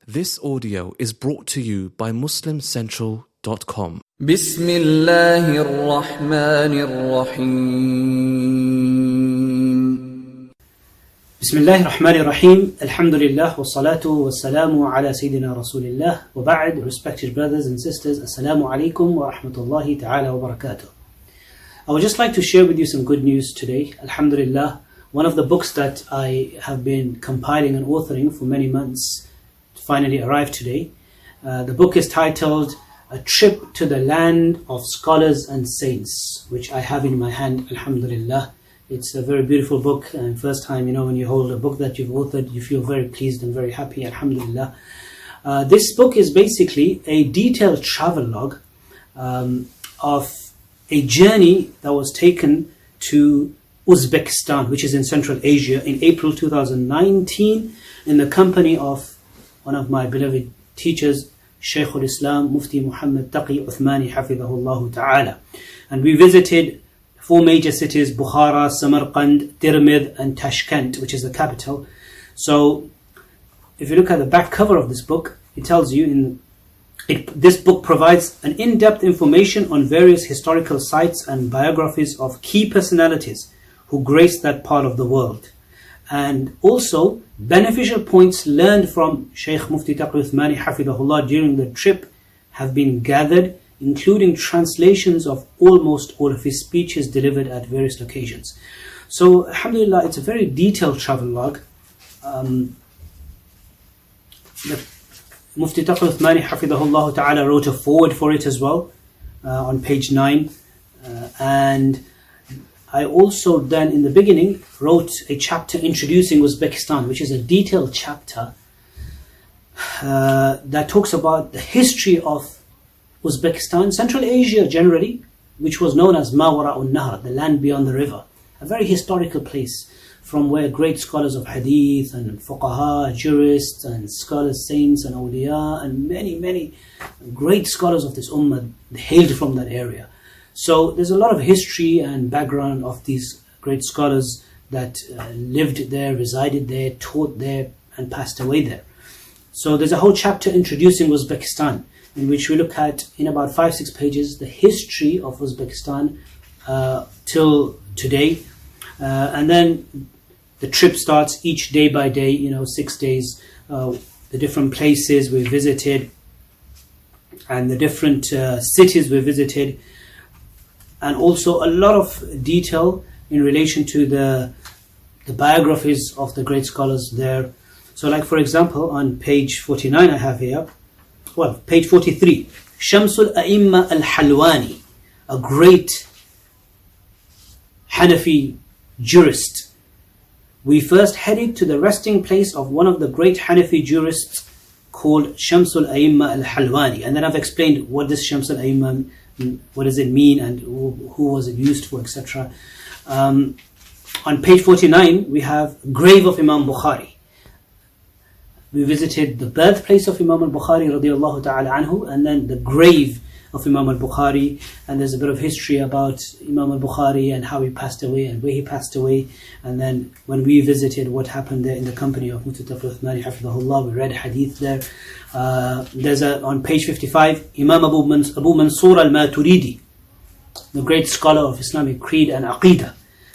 This audio is brought to you by MuslimCentral.com. بسم الله الرحمن الرحيم بسم الله الرحمن الرحيم الحمد لله والصلاة والسلام على سيدنا رسول الله وبعد. Respected brothers and sisters, Assalamu alaikum wa rahmatullahi ta'ala wa barakatuh. I would just like to share with you some good news today. Alhamdulillah, one of the books that I have been compiling and authoring for many months finally arrived today. The book is titled A Trip to the Land of Scholars and Saints, which I have in my hand, alhamdulillah. It's a very beautiful book, and first time, when you hold a book that you've authored, you feel very pleased and very happy, alhamdulillah. This book is basically a detailed travelogue of a journey that was taken to Uzbekistan, which is in Central Asia, in April 2019, in the company of one of my beloved teachers, Shaykh al-Islam, Mufti Muhammad Taqi Uthmani, Hafidhahullah Ta'ala. And we visited four major cities: Bukhara, Samarkand, Tirmidh, and Tashkent, which is the capital. So, if you look at the back cover of this book, it tells you this book provides an in-depth information on various historical sites and biographies of key personalities who graced that part of the world. And also, beneficial points learned from Shaykh Mufti Taqi Uthmani Hafidhahullah during the trip have been gathered, including translations of almost all of his speeches delivered at various locations. So, alhamdulillah, it's a very detailed travelogue. Mufti Taqi Uthmani Hafidhahullah Ta'ala wrote a foreword for it as well, on page 9. And I also then, in the beginning, wrote a chapter introducing Uzbekistan, which is a detailed chapter that talks about the history of Uzbekistan, Central Asia generally, which was known as Ma Wara'un Nahr, the land beyond the river. A very historical place from where great scholars of hadith and fuqaha, jurists and scholars, saints and awliya and many, many great scholars of this ummah hailed from that area. So there's a lot of history and background of these great scholars that lived there, resided there, taught there, and passed away there. So there's a whole chapter introducing Uzbekistan, in which we look at, in about 5-6 pages, the history of Uzbekistan till today. And then the trip starts each day by day, 6 days, the different places we visited, and the different cities we visited, and also a lot of detail in relation to the biographies of the great scholars there. So, like for example, on page 49 I have here, page 43, Shamsul A'imma al-Halwani, a great Hanafi jurist. We first headed to the resting place of one of the great Hanafi jurists called Shamsul A'imma al-Halwani. And then I've explained what this Shamsul A'imma, what does it mean, and who was it used for, etc. On page 49 we have grave of Imam Bukhari. We visited the birthplace of Imam al-Bukhari radiyallahu ta'ala anhu, and then the grave of Imam al-Bukhari, and there's a bit of history about Imam al-Bukhari and how he passed away and where he passed away. And then when we visited, what happened there in the company of Mufti Taqi Uthmani Hafidhahullah, we read hadith there. There's on page 55, Imam Abu Mansur al-Maturidi, the great scholar of Islamic creed and aqidah.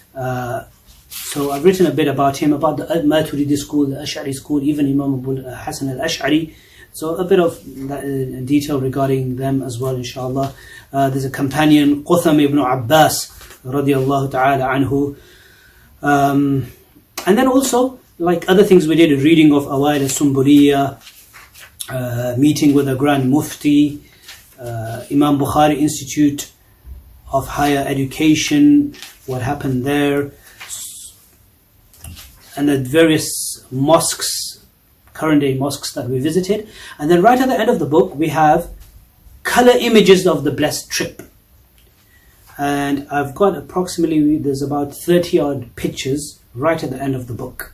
So I've written a bit about him, about the Maturidi school, the Ash'ari school, even Imam Abu Hasan al-Ash'ari. So a bit of detail regarding them as well, inshallah. There's a companion, Qutham ibn Abbas, radiyallahu ta'ala anhu. And then also, like other things we did, reading of Awail al-Sumburiya, meeting with the Grand Mufti, Imam Bukhari Institute of Higher Education, what happened there, and the various mosques, current day mosques that we visited. And then right at the end of the book we have color images of the blessed trip, and I've got approximately, there's about 30 odd pictures right at the end of the book.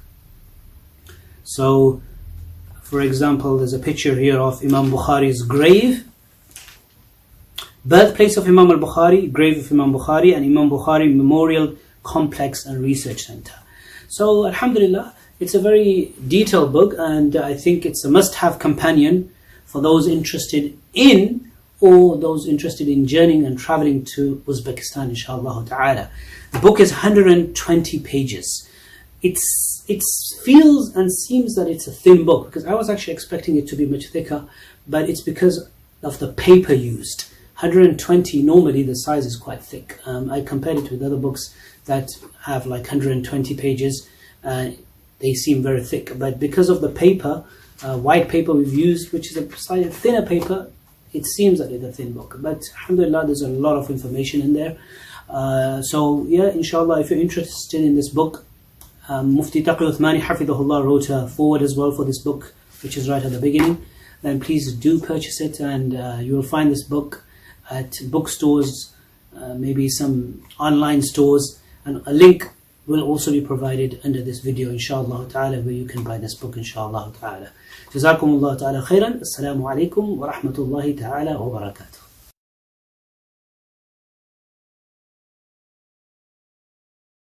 So for example, there's a picture here of Imam Bukhari's grave, birthplace of Imam al-Bukhari, grave of Imam Bukhari, and Imam Bukhari Memorial Complex and Research Center. So alhamdulillah, It's a very detailed book, and I think it's a must-have companion for those interested in, or those interested in journeying and traveling to Uzbekistan, inshallah ta'ala. The book is 120 pages. It feels and seems that it's a thin book, because I was actually expecting it to be much thicker, but it's because of the paper used. 120, normally the size is quite thick. I compared it with other books that have like 120 pages. They seem very thick, but because of the paper, white paper we've used, which is a slightly thinner paper, it seems that it's a thin book. But alhamdulillah, there's a lot of information in there. So yeah, inshallah, if you're interested in this book, Mufti Taqi Uthmani Hafidhahullah wrote a forward as well for this book, which is right at the beginning. Then please do purchase it, and you will find this book at bookstores, maybe some online stores, and a link will also be provided under this video, inshallah ta'ala, where you can buy this book, inshallah ta'ala. Jazakumullah ta'ala khairan. Assalamu alaikum wa rahmatullahi ta'ala wa barakatuh.